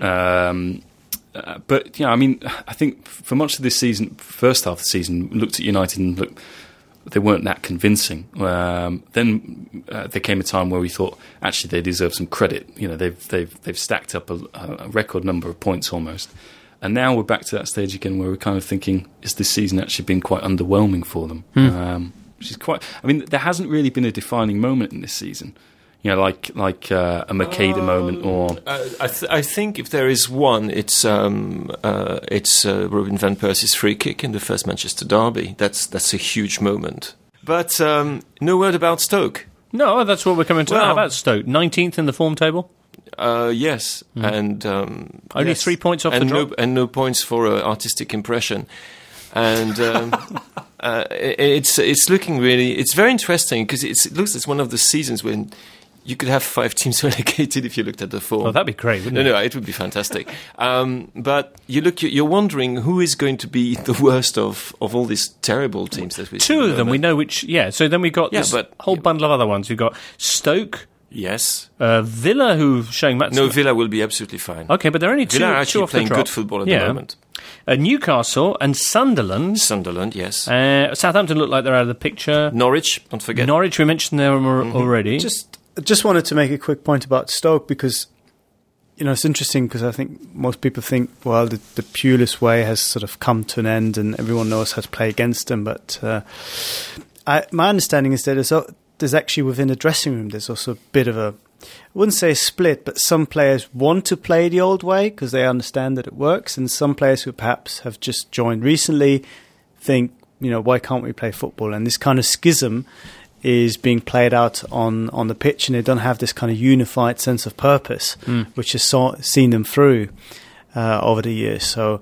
But I think for much of this season, first half of the season, looked at United and looked, they weren't that convincing. Then there came a time where we thought actually they deserve some credit. They've stacked up a record number of points almost. And now we're back to that stage again where we're kind of thinking, is this season actually been quite underwhelming for them? Which is quite... I mean, there hasn't really been a defining moment in this season. Like a Makeda moment, or... I think if there is one, it's Robin van Persie's free kick in the first Manchester derby. That's a huge moment. But no word about Stoke. No, that's what we're coming to. How about Stoke? 19th in the form table? Yes, and only 3 points off the drop, and no points for artistic impression, and it's looking really. It's very interesting because it looks like one of the seasons when you could have 5 teams relegated if you looked at the form. Oh, that'd be great, wouldn't it? No, it would be fantastic. But you're wondering who is going to be the worst of all these terrible teams that we see. 2 of them we know which. Yeah, so then we've got this whole bundle of other ones. We've got Stoke. Yes. Villa, who's showing much... No, Villa will be absolutely fine. Okay, but there are only two. Villa are actually off playing the drop. good football at the moment. Newcastle and Sunderland. Sunderland, yes. Southampton look like they're out of the picture. Norwich, don't forget. Norwich, we mentioned them already. Just wanted to make a quick point about Stoke because, it's interesting because I think most people think, well, the Pulis way has sort of come to an end and everyone knows how to play against them. But my understanding is that there's actually within the dressing room, there's also a bit of I wouldn't say a split, but some players want to play the old way because they understand that it works, and some players who perhaps have just joined recently think, why can't we play football? And this kind of schism is being played out on the pitch, and they don't have this kind of unified sense of purpose, which has seen them through over the years. So,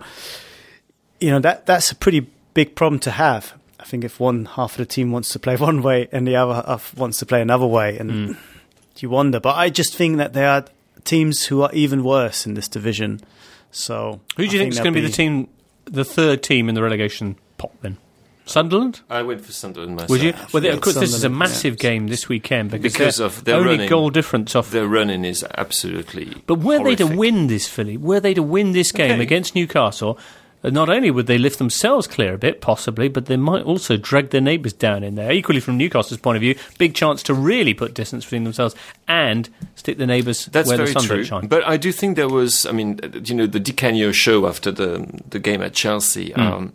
that's a pretty big problem to have. I think if one half of the team wants to play one way and the other half wants to play another way, and you wonder. But I just think that there are teams who are even worse in this division. So, who do you think is going to be the third team in the relegation pot then? Sunderland? I went for Sunderland myself. Would you? Well, of course, this is a massive game this weekend because of their only running, goal difference off. Their running is absolutely. But were horrific. they to win this, Philly? Were they to win this game against Newcastle? Not only would they lift themselves clear a bit, possibly, but they might also drag their neighbours down in there. Equally, from Newcastle's point of view, big chance to really put distance between themselves and stick the neighbours where the sun don't shine. But I do think there was, the Di Canio show after the game at Chelsea.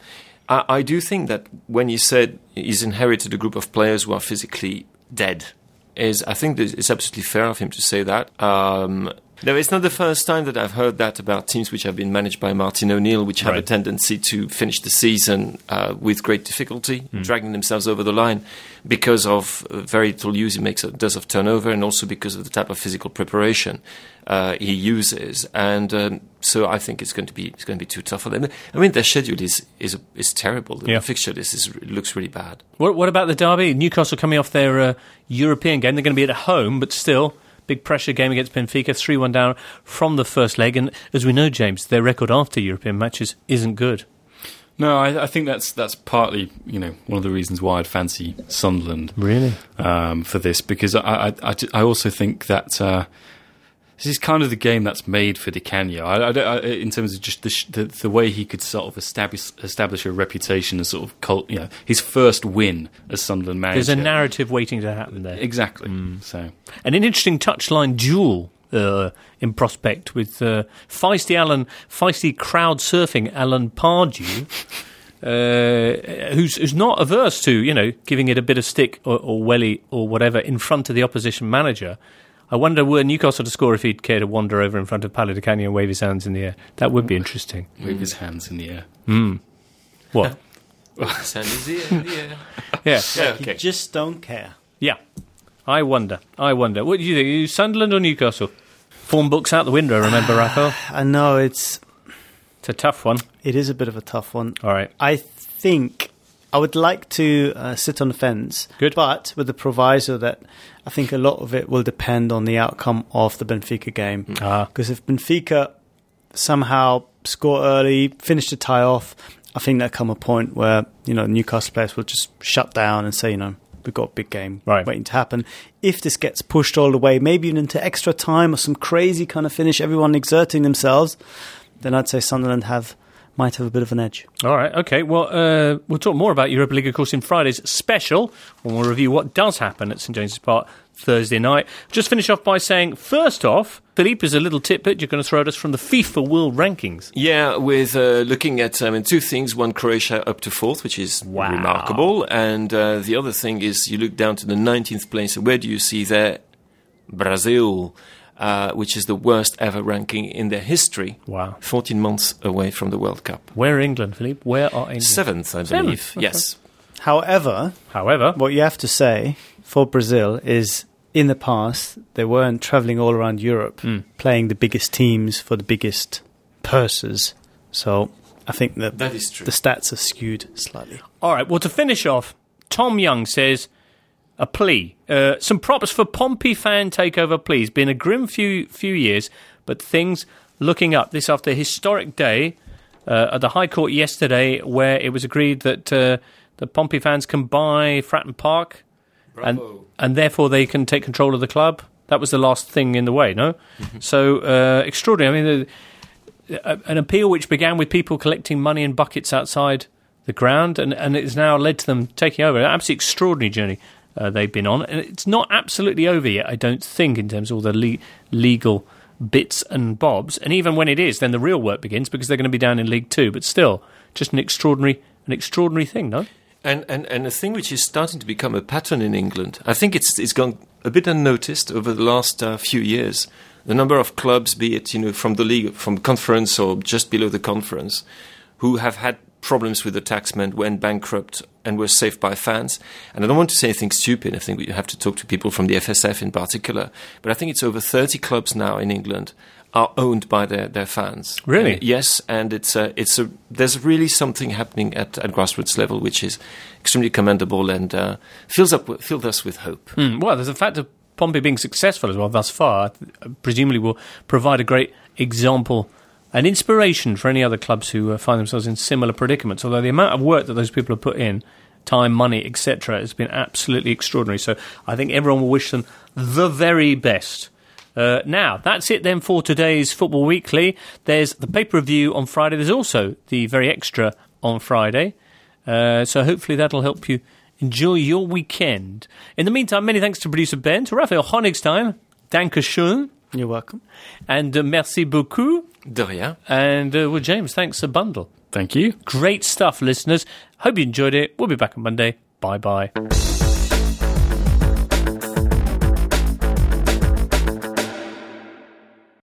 I do think that when you said he's inherited a group of players who are physically dead, I think it's absolutely fair of him to say that. No, it's not the first time that I've heard that about teams which have been managed by Martin O'Neill, which have a tendency to finish the season with great difficulty, dragging themselves over the line because of very little use he does of turnover, and also because of the type of physical preparation he uses. And so I think it's going to be too tough for them. I mean, their schedule is terrible. The fixture list looks really bad. What about the derby? Newcastle coming off their European game. They're going to be at home, but still. Big pressure game against Benfica, 3-1 down from the first leg. And as we know, James, their record after European matches isn't good. No, I think that's partly, one of the reasons why I'd fancy Sunderland. Really? For this, because I also think that this is kind of the game that's made for Di Canio. In terms of just the way he could sort of establish a reputation as sort of his first win as Sunderland manager. There's a narrative waiting to happen there. Exactly. So, an interesting touchline duel in prospect with feisty crowd surfing Alan Pardew, who's not averse to giving it a bit of stick or welly or whatever in front of the opposition manager. I wonder were Newcastle to score if he'd care to wander over in front of Paolo Di Canio and wave his hands in the air. That would be interesting. Wave his hands in the air. What? His hand is in the air. Yeah. You just don't care. Yeah. I wonder. What do you think? Are you Sunderland or Newcastle? Form books out the window, remember, Raphael? I know, it's a tough one. It is a bit of a tough one. All right. I think I would like to sit on the fence. Good. But with the proviso that I think a lot of it will depend on the outcome of the Benfica game. Because if Benfica somehow score early, finish the tie off, I think there'll come a point where, Newcastle players will just shut down and say, we've got a big game waiting to happen. If this gets pushed all the way, maybe even into extra time or some crazy kind of finish, everyone exerting themselves, then I'd say Sunderland might have a bit of an edge. All right, okay. Well, we'll talk more about Europa League, of course, in Friday's special, when we'll review what does happen at St James's Park Thursday night. Just finish off by saying, first off, Philippe, is a little tidbit you're going to throw at us from the FIFA World Rankings. Yeah, with looking at two things. One, Croatia up to 4th, which is remarkable. And the other thing is you look down to the 19th place. And where do you see there? Brazil, which is the worst ever ranking in their history. Wow. 14 months away from the World Cup. Where England, Philippe? Where are England? 7th, I believe. Okay. Yes. However, what you have to say for Brazil is, in the past, they weren't travelling all around Europe playing the biggest teams for the biggest purses. So I think that is true. The stats are skewed slightly. All right, well, to finish off, Tom Young says, a plea. Some props for Pompey fan takeover, please. Been a grim few years, but things looking up. This after a historic day at the High Court yesterday, where it was agreed that the Pompey fans can buy Fratton Park, and therefore they can take control of the club. That was the last thing in the way, no? Mm-hmm. So, extraordinary. I mean, an appeal which began with people collecting money in buckets outside the ground, and it has now led to them taking over. An absolutely extraordinary journey they've been on. And it's not absolutely over yet, I don't think, in terms of all the legal bits and bobs. And even when it is, then the real work begins, because they're going to be down in League Two. But still, just an extraordinary thing, no? And a thing which is starting to become a pattern in England, I think it's gone a bit unnoticed over the last few years. The number of clubs, be it from the league, from conference or just below the conference, who have had problems with the taxman, went bankrupt and were saved by fans. And I don't want to say anything stupid. I think we have to talk to people from the FSF in particular. But I think it's over 30 clubs now in England are owned by their fans. Really? Yes, and there's really something happening at grassroots level which is extremely commendable and fills us with hope. Well, there's the fact of Pompey being successful as well thus far, presumably will provide a great example and inspiration for any other clubs who find themselves in similar predicaments, although the amount of work that those people have put in, time, money, etc., has been absolutely extraordinary. So I think everyone will wish them the very best. Now, that's it then for today's Football Weekly. There's the paper review on Friday. There's also the very extra on Friday. So hopefully that'll help you enjoy your weekend. In the meantime, many thanks to producer Ben, to Raphael Honigstein. Danke schön. You're welcome. And merci beaucoup. De rien. And James, thanks a bundle. Thank you. Great stuff, listeners. Hope you enjoyed it. We'll be back on Monday. Bye-bye.